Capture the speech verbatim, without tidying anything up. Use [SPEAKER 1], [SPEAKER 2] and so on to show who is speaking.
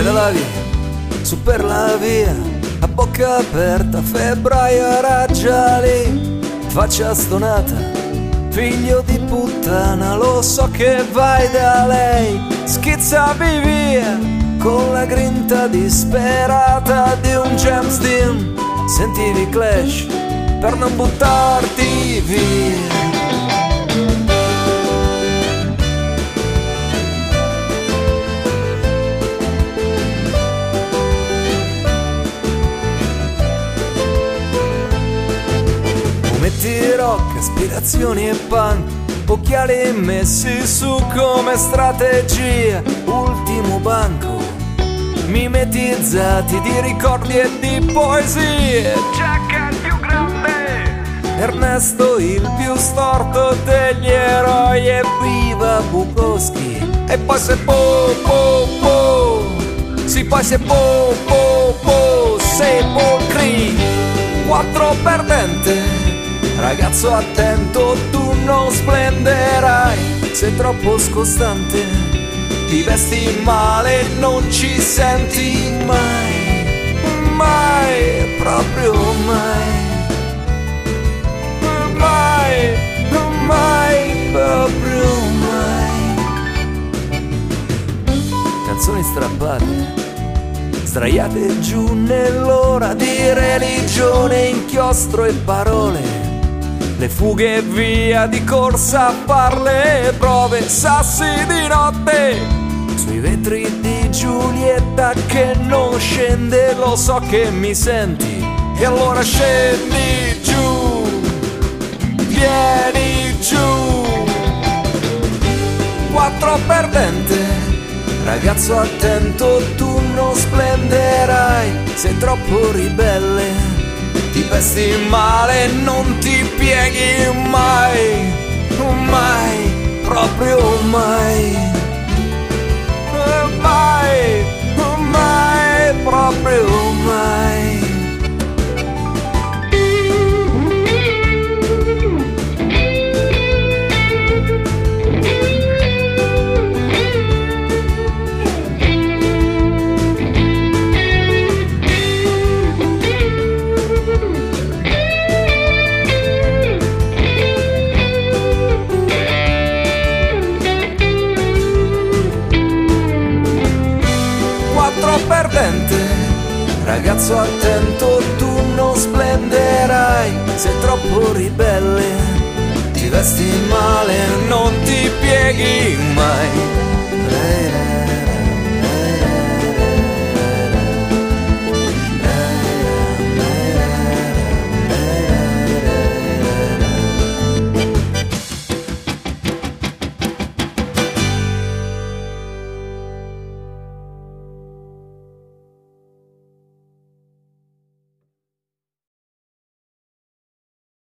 [SPEAKER 1] fuori dalla via, su per la via, a bocca aperta, febbraio era già lì, faccia stonata, figlio di puttana, lo so che vai da lei, schizzavi via, con la grinta disperata di un James Dean, sentivi Clash per non buttarti via. Fumetti rock, aspirazioni e punk, occhiali messi su come strategia, ultimo banco, mimetizzati di ricordi e di poesie. Jack è il più grande, Ernesto il più storto degli eroi, e viva Bukowski. E poi se po po po, sì poi se po po po, Sepolcri, quattro perdente, ragazzo attento, tu non splenderai, sei troppo scostante, ti vesti male, non ci senti mai, mai, proprio mai, mai, mai, proprio mai. Canzoni strappate, sdraiate giù nell'ora di religione, inchiostro e parole, le fughe e via di corsa a far le prove, sassi di notte sui vetri di Giulietta che non scende, lo so che mi senti, e allora scendi giù, vieni giù, quattro perdente, ragazzo attento, tu non splenderai, sei troppo ribelle, ti vesti male, non ti pieghi mai, mai, proprio mai, mai, mai, proprio mai. Perdente, ragazzo attento, tu non splenderai, sei troppo ribelle, ti vesti male, non ti pieghi mai.